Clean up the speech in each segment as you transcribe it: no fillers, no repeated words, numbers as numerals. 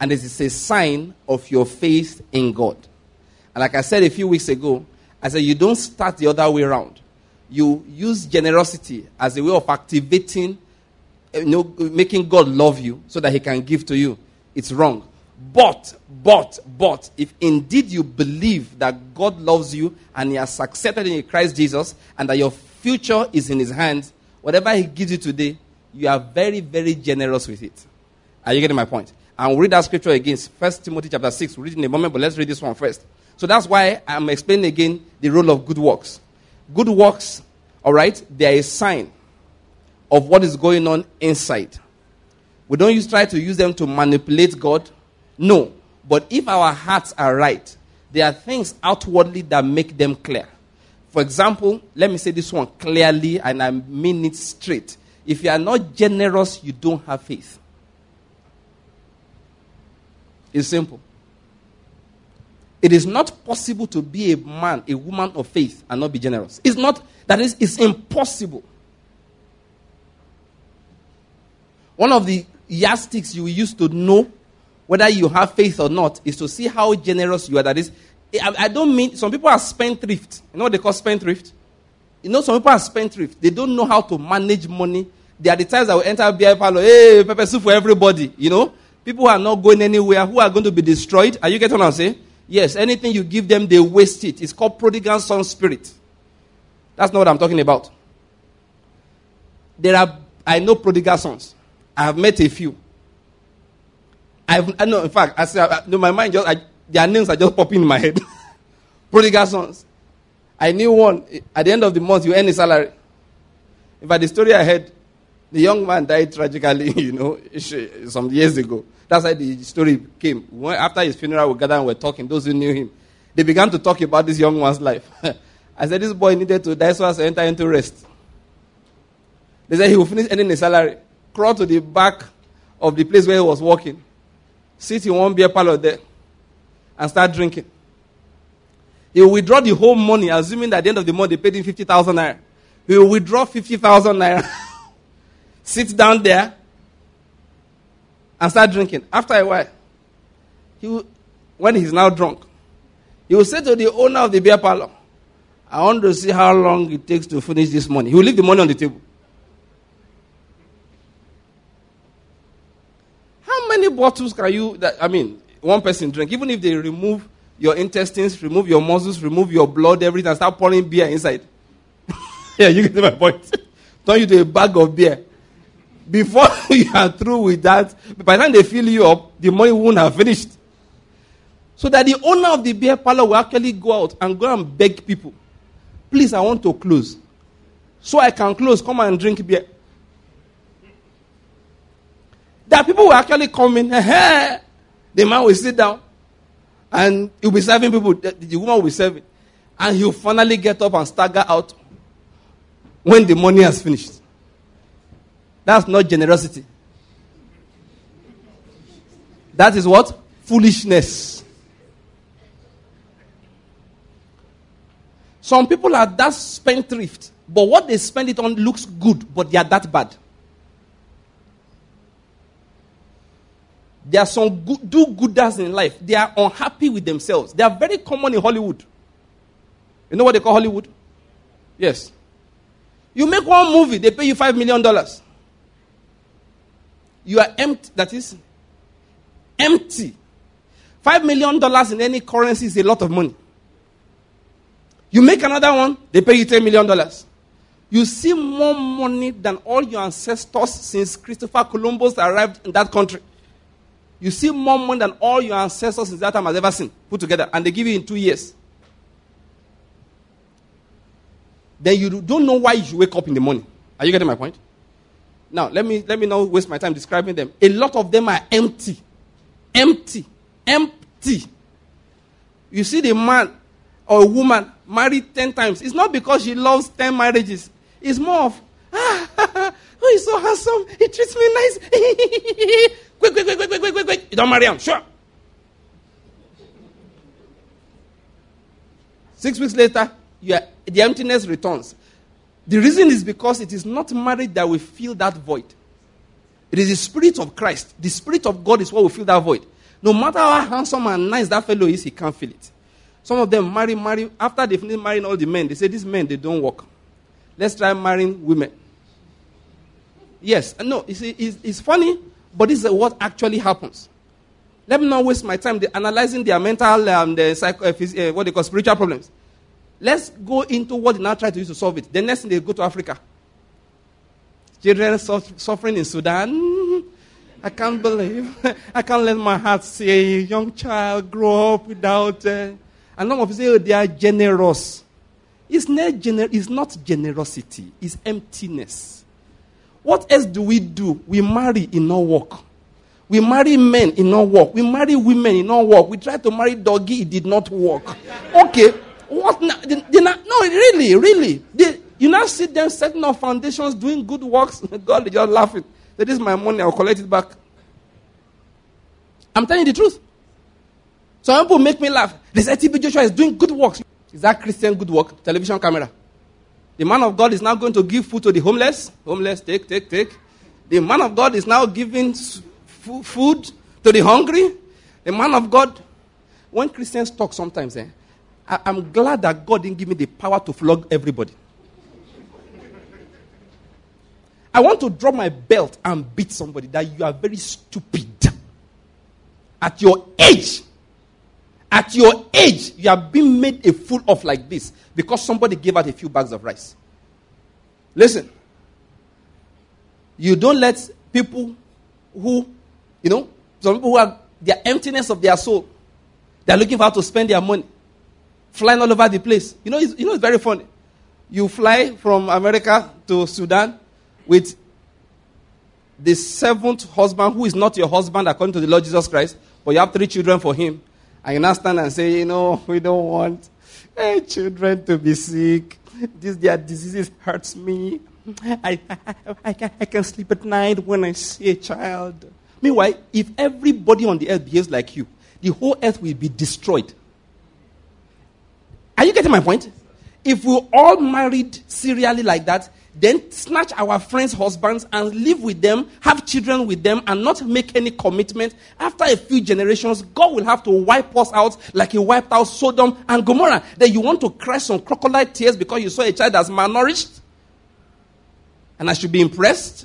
And it is a sign of your faith in God. And like I said a few weeks ago, I said you don't start the other way around. You use generosity as a way of activating, making God love you so that he can give to you. It's wrong. But, if indeed you believe that God loves you and he has accepted in Christ Jesus and that your future is in his hands, whatever he gives you today, you are very, very generous with it. Are you getting my point? And we'll read that scripture again, 1 Timothy chapter 6. We'll read it in a moment, but let's read this one first. So that's why I'm explaining again the role of good works. Good works, all right, they are a sign of what is going on inside. We don't try to use them to manipulate God. No. But if our hearts are right, there are things outwardly that make them clear. For example, let me say this one clearly, and I mean it straight. If you are not generous, you don't have faith. It's simple. It is not possible to be a man, a woman of faith and not be generous. It's impossible. One of the yardsticks you use to know whether you have faith or not is to see how generous you are. That is, I don't mean, some people are spendthrift. You know what they call spendthrift? Some people are spendthrift. They don't know how to manage money. There are the times I will enter a beer parlor, hey, pepper soup for everybody. People who are not going anywhere, who are going to be destroyed. Are you getting what I'm saying? Yes, anything you give them, they waste it. It's called prodigal son spirit. That's not what I'm talking about. I know prodigal sons. I have met a few. I know, in fact, my mind their names are just popping in my head. Prodigal sons. I knew one. At the end of the month, you earn a salary. In fact, the story I heard, the young man died tragically, some years ago. That's how the story came. After his funeral, we gathered and were talking. Those who knew him, they began to talk about this young man's life. I said, this boy needed to die so as to enter into rest. They said he will finish earning a salary, crawl to the back of the place where he was working, sit in one beer parlor there, and start drinking. He will withdraw the whole money, assuming that at the end of the month they paid him 50,000 naira. He will withdraw 50,000 naira, sit down there, and start drinking. After a while, when he's now drunk, he will say to the owner of the beer parlor, I want to see how long it takes to finish this money. He will leave the money on the table. How many bottles can one person drink? Even if they remove your intestines, remove your muscles, remove your blood, everything, and start pouring beer inside. Yeah, you get my point. Turn you to a bag of beer. Before you are through with that, by the time they fill you up, the money won't have finished. So that the owner of the beer parlor will actually go out and go and beg people, please, I want to close. So I can close, come and drink beer. That people will actually come in, the man will sit down, and he'll be serving people, the woman will be serving, and he'll finally get up and stagger out when the money has finished. That's not generosity. That is what? Foolishness. Some people are that spendthrift, but what they spend it on looks good, but they are that bad. There are some do-gooders in life. They are unhappy with themselves. They are very common in Hollywood. You know what they call Hollywood? Yes. You make one movie, they pay you $5 million. You are empty. That is empty. $5 million in any currency is a lot of money. You make another one, they pay you $10 million. You see more money than all your ancestors since Christopher Columbus arrived in that country. You see more money than all your ancestors since that time has ever seen, put together. And they give you in 2 years. Then you don't know why you should wake up in the morning. Are you getting my point? Now, let me not waste my time describing them. A lot of them are empty. Empty. Empty. You see the man or a woman married 10 times. It's not because she loves 10 marriages. It's more of, oh, he's so handsome. He treats me nice. Quick. You don't marry him. Sure. 6 weeks later, the emptiness returns. The reason is because it is not marriage that will fill that void. It is the Spirit of Christ. The Spirit of God is what will fill that void. No matter how handsome and nice that fellow is, he can't feel it. Some of them marry. After they finish marrying all the men, they say, these men, they don't work. Let's try marrying women. Yes. No, you see, it's funny, but this is what actually happens. Let me not waste my time analyzing their mental and what they call spiritual problems. Let's go into what they now try to use to solve it. The next thing, they go to Africa. Children suffering in Sudan. I can't believe. I can't let my heart say a young child grow up without... and some of you say, oh, they are generous. It's not generosity. It's emptiness. What else do? We marry in no work. We marry men in no work. We marry women in no work. We tried to marry doggy. It did not work. Okay. What now? No, really. You now see them setting up foundations, doing good works. God, they just laughing. Say, this is my money, I'll collect it back. I'm telling you the truth. Some people make me laugh. They say TB Joshua is doing good works. Is that Christian good work? Television camera. The man of God is now going to give food to the homeless. Homeless, take. The man of God is now giving food to the hungry. The man of God, when Christians talk sometimes, I'm glad that God didn't give me the power to flog everybody. I want to drop my belt and beat somebody that you are very stupid. At your age, you have been made a fool of like this because somebody gave out a few bags of rice. Listen, you don't let people who, some people who have the emptiness of their soul, they're looking for how to spend their money, flying all over the place. It's very funny. You fly from America to Sudan with the seventh husband who is not your husband according to the Lord Jesus Christ, but you have 3 children for him. And you now stand and say, we don't want children to be sick. Their diseases hurts me. I can sleep at night when I see a child. Meanwhile, if everybody on the earth behaves like you, the whole earth will be destroyed. Are you getting my point? If we all married serially like that, then snatch our friends' husbands and live with them, have children with them, and not make any commitment, after a few generations, God will have to wipe us out like He wiped out Sodom and Gomorrah. Then you want to cry some crocodile tears because you saw a child that's malnourished? And I should be impressed?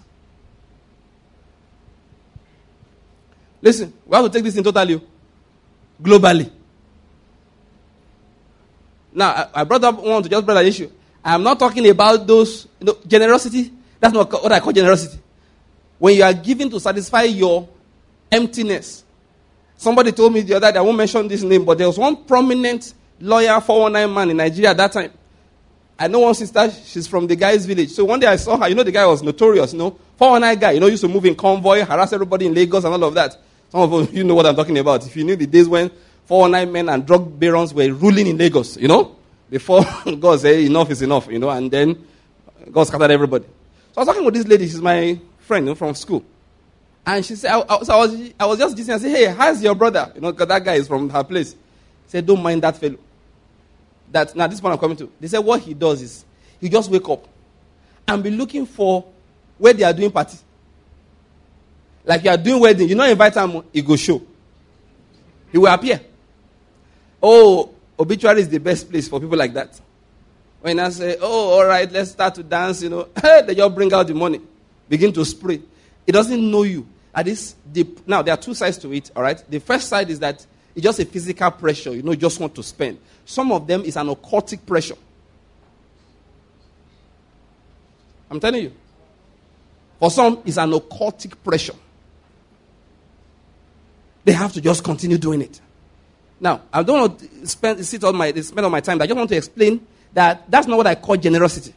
Listen, we have to take this in totally, globally. Now, I brought up one to just bring an issue. I'm not talking about those, generosity. That's not what I call generosity. When you are giving to satisfy your emptiness. Somebody told me the other day, I won't mention this name, but there was one prominent lawyer, 419 man in Nigeria at that time. I know one sister, she's from the guy's village. So one day I saw her, the guy was notorious, 419 guy, used to move in convoy, harass everybody in Lagos and all of that. Some of you know what I'm talking about. If you knew the days when 419 men and drug barons were ruling in Lagos, before God said enough is enough, and then God scattered everybody. So I was talking with this lady, she's my friend, from school. And she said, I was just listening. I said, hey, how's your brother? Because that guy is from her place. He said, don't mind that fellow. Now this is what I'm coming to. They said what he does is, he just wake up and be looking for where they are doing party. Like you are doing wedding, invite him, he go show. He will appear. Oh, obituary is the best place for people like that. When I say, all right, let's start to dance, they just bring out the money, begin to spray. It doesn't know you. Now, there are 2 sides to it, all right? The first side is that it's just a physical pressure, just want to spend. Some of them is an occultic pressure. I'm telling you. For some, it's an occultic pressure. They have to just continue doing it. Now, I don't want to spend all my time. I just want to explain that that's not what I call generosity.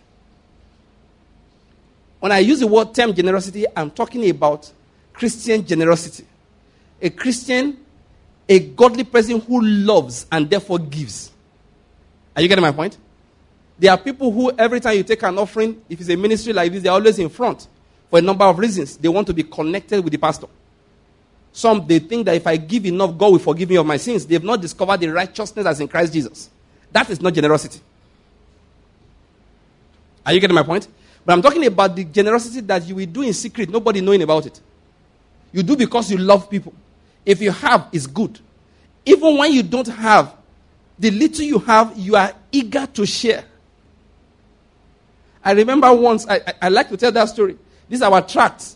When I use the term generosity, I'm talking about Christian generosity. A Christian, a godly person who loves and therefore gives. Are you getting my point? There are people who, every time you take an offering, if it's a ministry like this, they're always in front for a number of reasons. They want to be connected with the pastor. Some, they think that if I give enough, God will forgive me of my sins. They have not discovered the righteousness that's in Christ Jesus. That is not generosity. Are you getting my point? But I'm talking about the generosity that you will do in secret, nobody knowing about it. You do because you love people. If you have, it's good. Even when you don't have, the little you have, you are eager to share. I remember once, I like to tell that story. These are our tracts.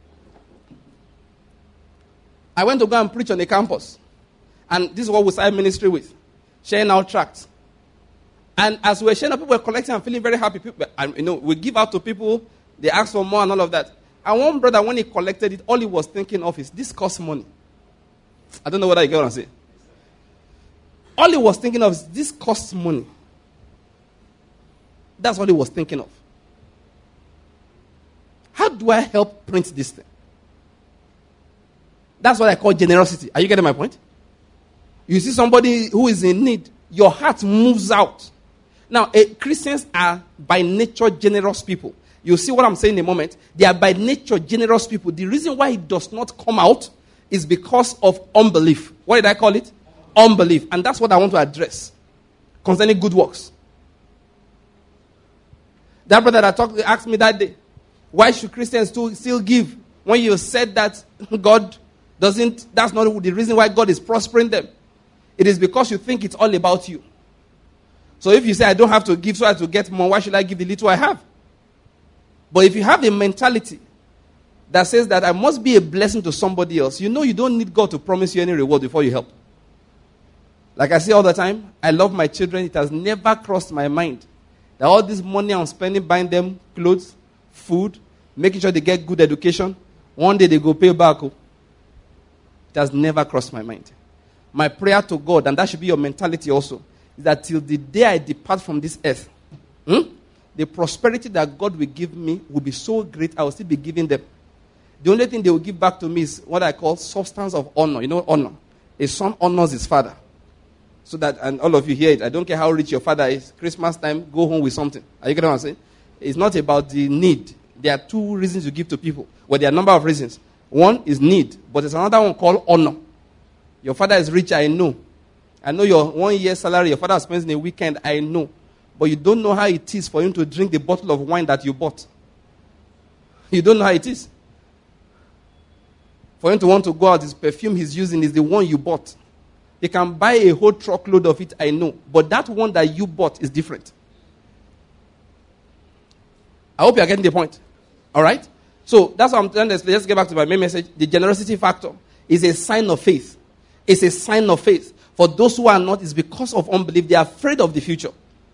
I went to go and preach on a campus. And this is what we started ministry with. Sharing out tracts. And as we were sharing, people were collecting and feeling very happy. People, and, we give out to people. They ask for more and all of that. And one brother, when he collected it, all he was thinking of is, this costs money. I don't know whether you get what I'm saying. All he was thinking of is, this costs money. That's what he was thinking of. How do I help print this thing? That's what I call generosity. Are you getting my point? You see somebody who is in need, your heart moves out. Now, Christians are by nature generous people. You'll see what I'm saying in a moment. They are by nature generous people. The reason why it does not come out is because of unbelief. What did I call it? Unbelief. And that's what I want to address concerning good works. That brother that asked me that day, why should Christians still give when you said that God doesn't, that's not the reason why God is prospering them. It is because you think it's all about you. So if you say, I don't have to give so as to get more, why should I give the little I have? But if you have a mentality that says that I must be a blessing to somebody else, you don't need God to promise you any reward before you help. Like I say all the time, I love my children. It has never crossed my mind that all this money I'm spending buying them clothes, food, making sure they get good education, one day they go pay back. It has never crossed my mind. My prayer to God, and that should be your mentality also, is that till the day I depart from this earth, the prosperity that God will give me will be so great, I will still be giving them. The only thing they will give back to me is what I call substance of honor. You know honor? A son honors his father. So that, and all of you hear it, I don't care how rich your father is, Christmas time, go home with something. Are you getting what I'm saying? It's not about the need. There are two reasons you give to people. Well, there are a number of reasons. One is need, but there's another one called honor. Your father is rich, I know. I know your 1 year salary, your father spends in a weekend, I know. But you don't know how it is for him to drink the bottle of wine that you bought. You don't know how it is. For him to want to go out, his perfume he's using is the one you bought. He can buy a whole truckload of it, I know. But that one that you bought is different. I hope you are getting the point. All right? So that's what I'm trying to explain. Let's get back to my main message. The generosity factor is a sign of faith. It's a sign of faith. For those who are not, it's because of unbelief. They are afraid of the future.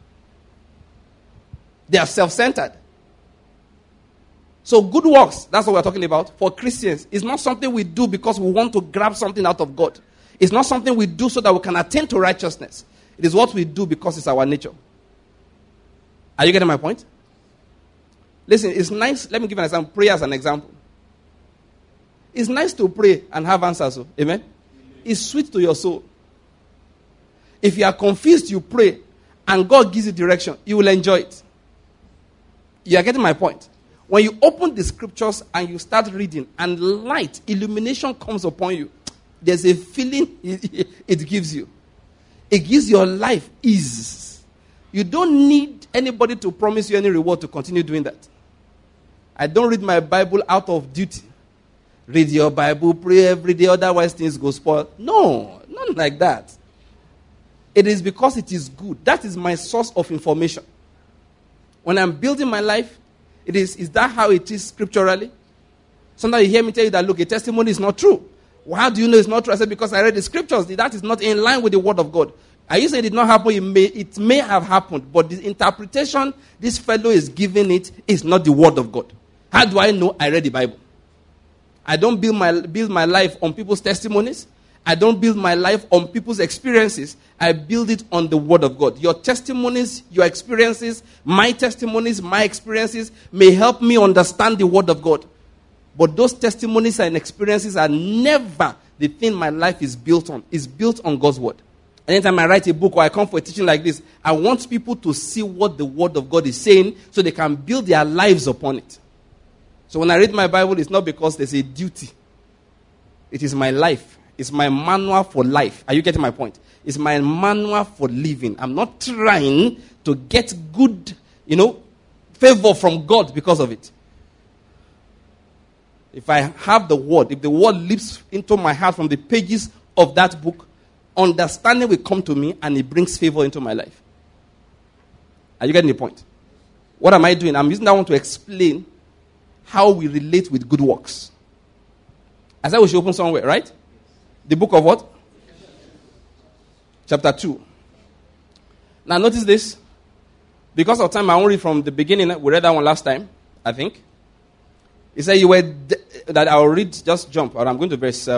They are self-centered. So good works, that's what we're talking about, for Christians, is not something we do because we want to grab something out of God. It's not something we do so that we can attain to righteousness. It is what we do because it's our nature. Are you getting my point? Listen, it's nice. Let me give an example. Pray as an example. It's nice to pray and have answers. Amen? It's sweet to your soul. If you are confused, you pray, and God gives you direction, you will enjoy it. You are getting my point? When you open the scriptures and you start reading, and light, illumination comes upon you, there's a feeling it gives you. It gives your life ease. You don't need anybody to promise you any reward to continue doing that. I don't read my Bible out of duty. Read your Bible, pray every day, otherwise things go spoil. No, not like that. It is because it is good. That is my source of information. When I'm building my life, is that how it is scripturally? Sometimes you hear me tell you that, look, a testimony is not true. Well, how do you know it's not true? I said, because I read the scriptures. That is not in line with the word of God. Are you saying it did not happen? It may have happened, but the interpretation this fellow is giving it is not the word of God. How do I know? I read the Bible. I don't build my life on people's testimonies. I don't build my life on people's experiences. I build it on the word of God. Your testimonies, your experiences, my testimonies, my experiences may help me understand the word of God. But those testimonies and experiences are never the thing my life is built on. It's built on God's word. Anytime I write a book or I come for a teaching like this, I want people to see what the word of God is saying so they can build their lives upon it. So when I read my Bible, it's not because there's a duty. It is my life. It's my manual for life. Are you getting my point? It's my manual for living. I'm not trying to get good, favor from God because of it. if I have the word, if the word leaps into my heart from the pages of that book, understanding will come to me and it brings favor into my life. Are you getting the point? What am I doing? I'm using that one to explain how we relate with good works. I said we should open somewhere, right? The book of what? Chapter 2. Now notice this. Because of time, I won't read from the beginning. We read that one last time, I think. He said you were that I'll read, just jump. Or I'm going to verse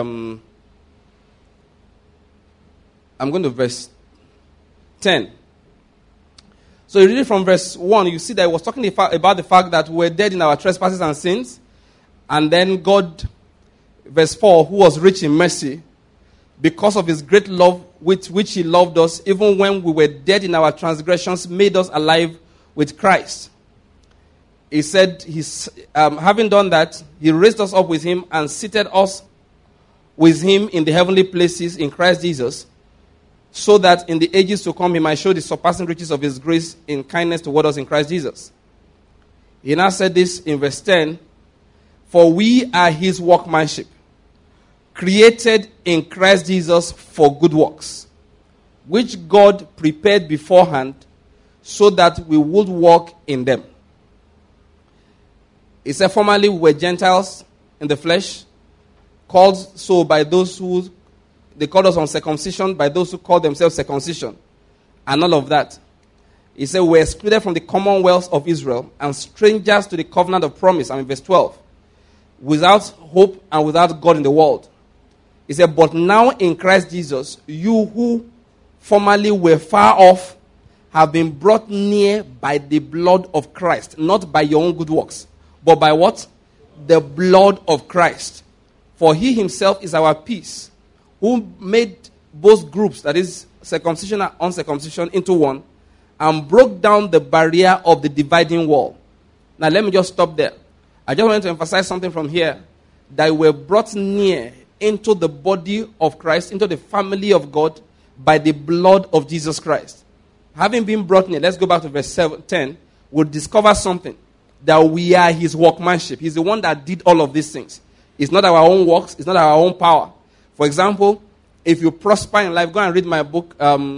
10. So you read it from verse 1, you see that it was talking about the fact that we're dead in our trespasses and sins. And then God, verse 4, who was rich in mercy, because of his great love with which he loved us, even when we were dead in our transgressions, made us alive with Christ. He said, having done that, he raised us up with him and seated us with him in the heavenly places in Christ Jesus, so that in the ages to come he might show the surpassing riches of his grace in kindness toward us in Christ Jesus. He now said this in verse 10, for we are his workmanship, created in Christ Jesus for good works, which God prepared beforehand so that we would walk in them. He said, formerly we were Gentiles in the flesh, called so by those who, they called us uncircumcision, by those who call themselves circumcision, and all of that. He said, we were excluded from the commonwealth of Israel and strangers to the covenant of promise. I'm in verse 12. Without hope and without God in the world. He said, but now in Christ Jesus, you who formerly were far off have been brought near by the blood of Christ. Not by your own good works, but by what? The blood of Christ. For he himself is our peace, who made both groups, that is circumcision and uncircumcision, into one, and broke down the barrier of the dividing wall. Now let me just stop there. I just wanted to emphasize something from here, that we were brought near into the body of Christ, into the family of God, by the blood of Jesus Christ. Having been brought near, let's go back to verse 10, we'll discover something, that we are his workmanship. He's the one that did all of these things. It's not our own works, it's not our own power. For example, if you prosper in life, go and read my book,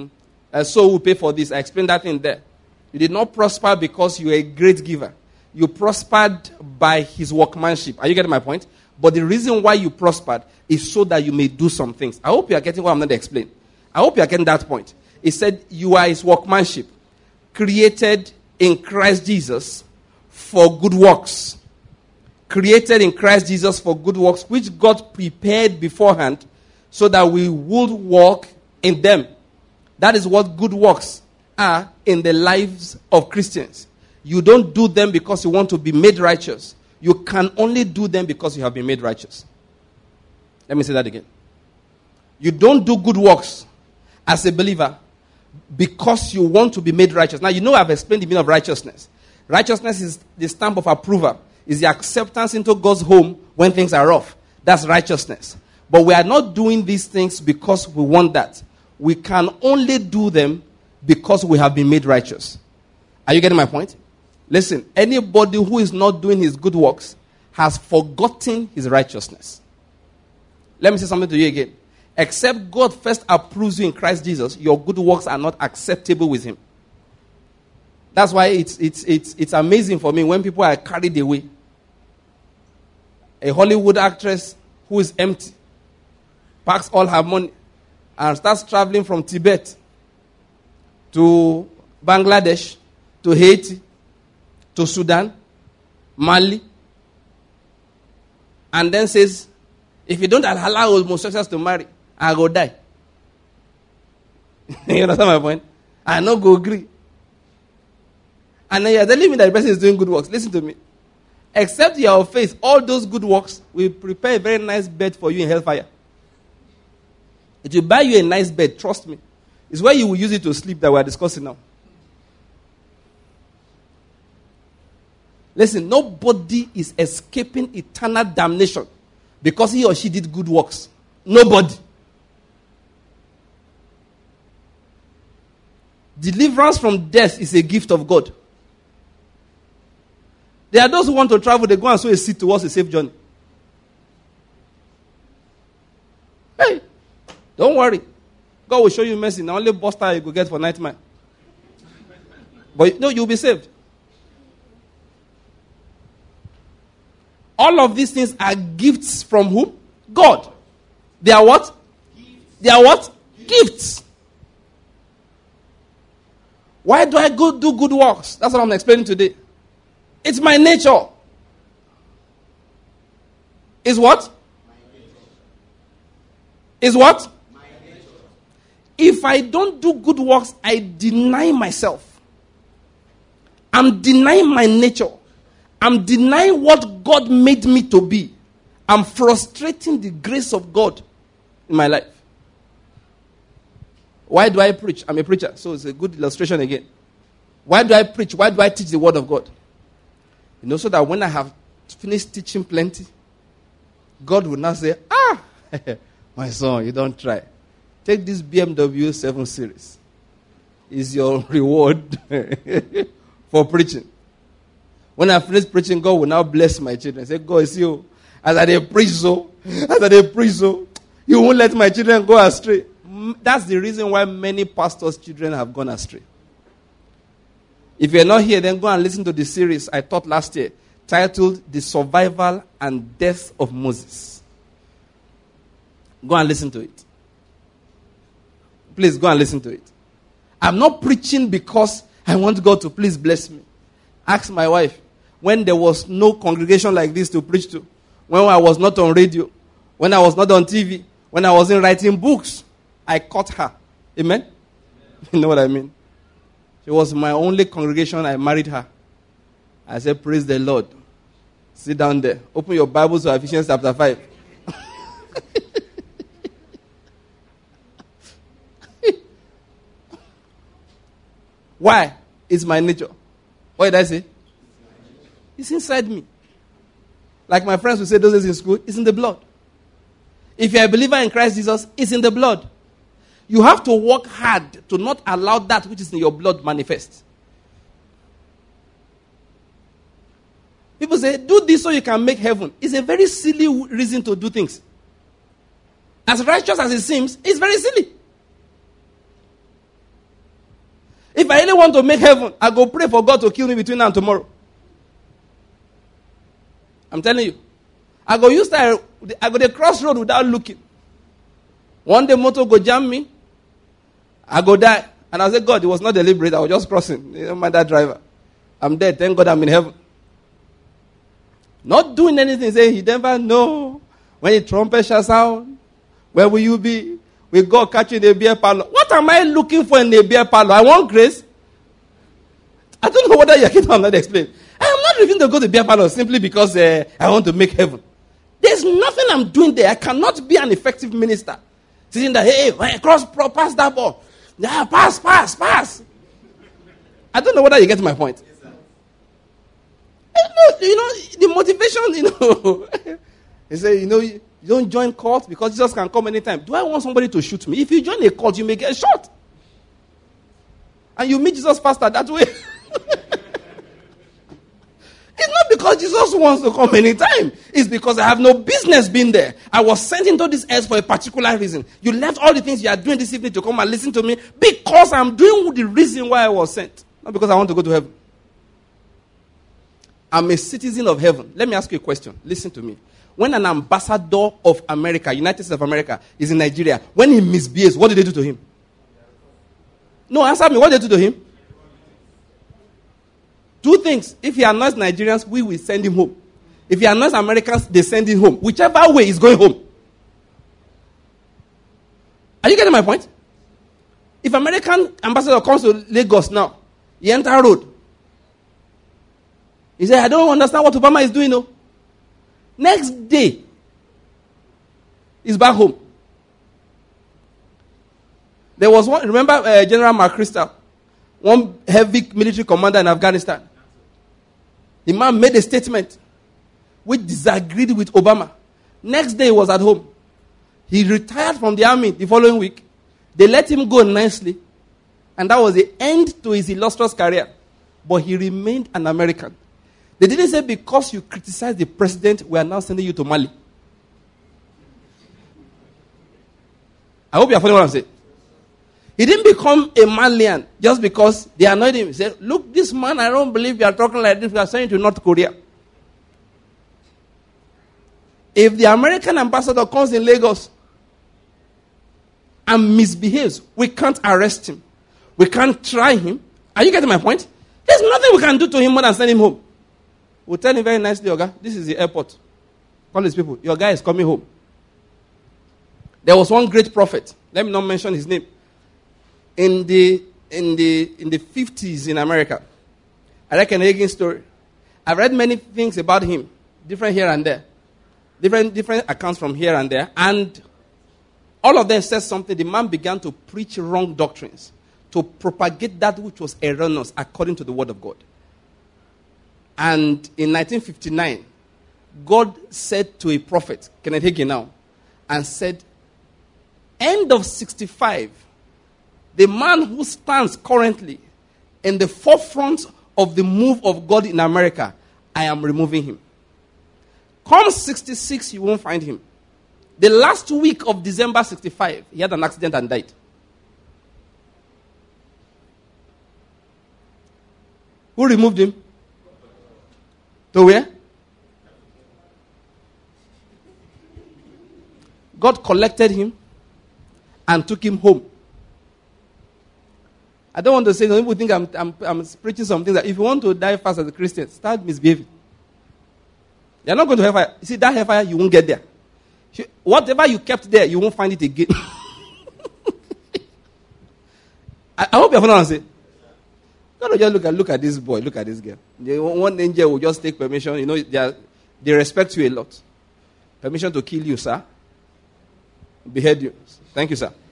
So Who Pay for This. I explained that in there. You did not prosper because you were a great giver. You prospered by his workmanship. Are you getting my point? But the reason why you prospered is so that you may do some things. I hope you are getting what I'm going to explain. I hope you are getting that point. He said, you are his workmanship, created in Christ Jesus for good works. Created in Christ Jesus for good works, which God prepared beforehand so that we would walk in them. That is what good works are in the lives of Christians. You don't do them because you want to be made righteous. You can only do them because you have been made righteous. Let me say that again. You don't do good works as a believer because you want to be made righteous. Now, you know I've explained the meaning of righteousness. Righteousness is the stamp of approval. Is the acceptance into God's home when things are rough. That's righteousness. But we are not doing these things because we want that. We can only do them because we have been made righteous. Are you getting my point? Listen, anybody who is not doing his good works has forgotten his righteousness. Let me say something to you again. Except God first approves you in Christ Jesus, your good works are not acceptable with him. That's why it's amazing for me when people are carried away. A Hollywood actress who is empty packs all her money and starts traveling from Tibet to Bangladesh, to Haiti, to Sudan, Mali, and then says, if you don't allow homosexuals to marry, I go die. You understand my point? I no go agree. And then you're telling me that the person is doing good works. Listen to me. Except your faith, all those good works will prepare a very nice bed for you in hellfire. It will buy you a nice bed, trust me. It's where you will use it to sleep that we are discussing now. Listen, nobody is escaping eternal damnation because he or she did good works. Nobody. Deliverance from death is a gift of God. There are those who want to travel, they go and sow a seed towards a safe journey. Hey, don't worry. God will show you mercy. Now only buster you go get for nightmare. But no, you'll be saved. All of these things are gifts from whom? God. They are what? Gifts. They are what? Gifts. Why do I go do good works? That's what I'm explaining today. It's my nature. Is what? Is what? If I don't do good works, I deny myself. I'm denying my nature. I'm denying what God made me to be. I'm frustrating the grace of God in my life. Why do I preach? I'm a preacher, so it's a good illustration again. Why do I preach? Why do I teach the word of God? So that when I have finished teaching plenty, God will now say, my son, you don't try. Take this BMW 7 Series. It's your reward for preaching. When I finish preaching, God will now bless my children. Say, God, see you. As I preach so, you won't let my children go astray. That's the reason why many pastors' children have gone astray. If you're not here, then go and listen to the series I taught last year, titled The Survival and Death of Moses. Go and listen to it. Please go and listen to it. I'm not preaching because I want God to please bless me. Ask my wife, when there was no congregation like this to preach to, when I was not on radio, when I was not on TV, when I wasn't writing books, I caught her. Amen? You know what I mean? She was my only congregation. I married her. I said, praise the Lord. Sit down there. Open your Bibles to Ephesians chapter 5. Why? It's my nature. What did I say? It's inside me. Like my friends would say those days in school, it's in the blood. If you're a believer in Christ Jesus, it's in the blood. You have to work hard to not allow that which is in your blood manifest. People say, do this so you can make heaven. It's a very silly reason to do things. As righteous as it seems, it's very silly. If I really want to make heaven, I go pray for God to kill me between now and tomorrow. I'm telling you. I go the crossroad without looking. One day motor go jam me. I go die. And I say, God, it was not deliberate. I was just crossing. You don't mind that driver. I'm dead. Thank God I'm in heaven. Not doing anything. Say, he never know. When the trumpet shall sound, where will you be? Will God catch you in a beer parlor? What am I looking for in a beer parlor? I want grace. I don't know whether you can not explain. I am not refusing to go to beer parlor simply because I want to make heaven. There's nothing I'm doing there. I cannot be an effective minister. Sitting there, hey, pass that ball. Yeah, pass. I don't know whether you get my point. The motivation, they say, you don't join cult because Jesus can come anytime. Do I want somebody to shoot me? If you join a cult, you may get shot. And you meet Jesus faster that way. It's not because Jesus wants to come anytime. It's because I have no business being there. I was sent into this earth for a particular reason. You left all the things you are doing this evening to come and listen to me because I'm doing the reason why I was sent. Not because I want to go to heaven. I'm a citizen of heaven. Let me ask you a question. Listen to me. When an ambassador of America, United States of America, is in Nigeria, when he misbehaves, what do they do to him? No, answer me. What do they do to him? Two things. If he annoys Nigerians, we will send him home. If he annoys Americans, they send him home. Whichever way, he's going home. Are you getting my point? If American ambassador comes to Lagos now, he enter road. He said, I don't understand what Obama is doing, no. Next day, he's back home. There was one, remember General McChrystal, one heavy military commander in Afghanistan. The man made a statement which disagreed with Obama. Next day, he was at home. He retired from the army the following week. They let him go nicely. And that was the end to his illustrious career. But he remained an American. They didn't say because you criticized the president, we are now sending you to Mali. I hope you are following what I'm saying. He didn't become a Malian just because they annoyed him. He said, look, this man, I don't believe you are talking like this. We are sending to North Korea. If the American ambassador comes in Lagos and misbehaves, we can't arrest him. We can't try him. Are you getting my point? There's nothing we can do to him more than send him home. We'll tell him very nicely, Oga, this is the airport. Call his people. Your guy is coming home. There was one great prophet. Let me not mention his name. In the 50s in America. I reckon Hagin story. I've read many things about him. Different here and there. Different accounts from here and there. And all of them said something. The man began to preach wrong doctrines. To propagate that which was erroneous according to the word of God. And in 1959, God said to a prophet, Kenneth Hagin now, and said, end of 65, the man who stands currently in the forefront of the move of God in America, I am removing him. Come 66, you won't find him. The last week of December 65, he had an accident and died. Who removed him? To where? God collected him and took him home. I don't want to say, some people think I'm preaching something that if you want to die fast as a Christian, start misbehaving. You're not going to hellfire. You see, that hellfire, you won't get there. Whatever you kept there, you won't find it again. I hope you're following what I'm saying. God will just look at this boy, look at this girl. One angel will just take permission. You know, they respect you a lot. Permission to kill you, sir. Behead you. Thank you, sir.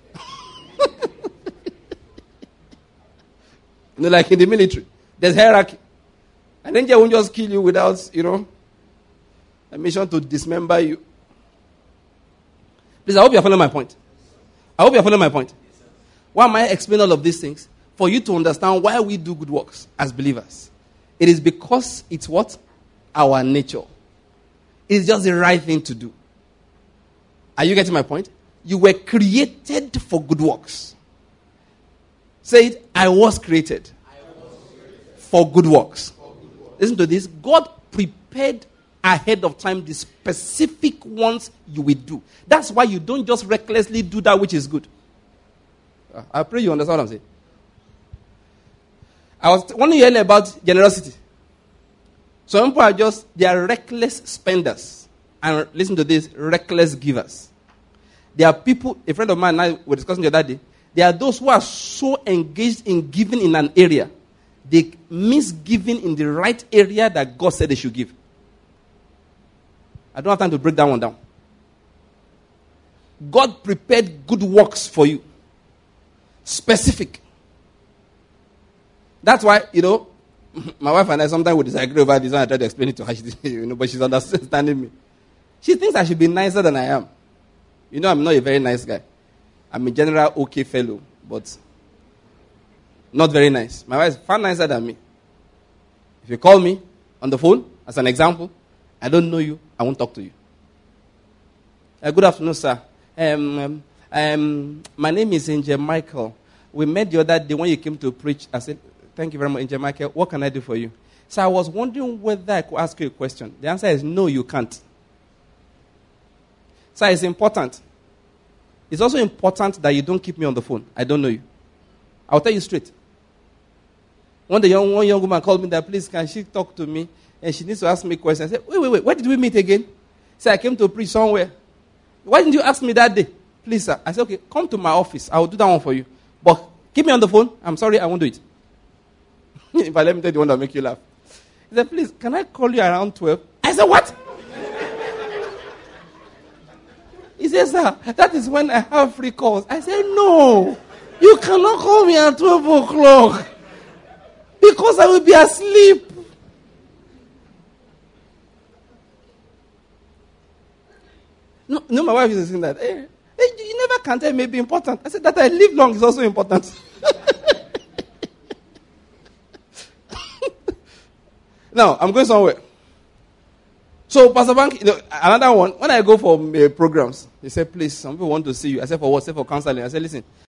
You know, like in the military, there's hierarchy. An angel won't just kill you without, permission to dismember you. Please, I hope you're following my point. Why am I explaining all of these things? For you to understand why we do good works as believers. It is because it's what? Our nature. It's just the right thing to do. Are you getting my point? You were created for good works. Say it, I was created for good works. Listen to this. God prepared ahead of time the specific ones you will do. That's why you don't just recklessly do that which is good. I pray you understand what I'm saying. I was wondering earlier about generosity. Some people they are reckless spenders. And listen to this, reckless givers. There are people, a friend of mine and I were discussing the other day, there are those who are so engaged in giving in an area, they miss giving in the right area that God said they should give. I don't have time to break that one down. God prepared good works for you. Specific. That's why, my wife and I sometimes would disagree over this and I try to explain it to her, but she's understanding me. She thinks I should be nicer than I am. I'm not a very nice guy. I'm a general okay fellow, but not very nice. My wife is far nicer than me. If you call me on the phone, as an example, I don't know you, I won't talk to you. Good afternoon, sir. My name is Angel Michael. We met the other day when you came to preach. I said, thank you very much, Angel Michael. What can I do for you? So I was wondering whether I could ask you a question. The answer is no, you can't. So it's important. It's also important that you don't keep me on the phone. I don't know you. I'll tell you straight. One young woman called me that, please, can she talk to me? And she needs to ask me questions. I said, wait, where did we meet again? So I came to preach somewhere. Why didn't you ask me that day? Please, sir. I said, okay, come to my office. I will do that one for you. But keep me on the phone. I'm sorry, I won't do it. If I let me tell you the one that will make you laugh. He said, please, can I call you around 12? I said, what? He says, sir, that is when I have free calls. I said, no, you cannot call me at 12 o'clock because I will be asleep. No, my wife is saying that. Hey, you never can tell me be important. I said, that I live long is also important. Now, I'm going somewhere. So, Pastor Bank, another one, when I go for programs, he said, please, some people want to see you. I said, for what? I said, for counseling. I said, listen,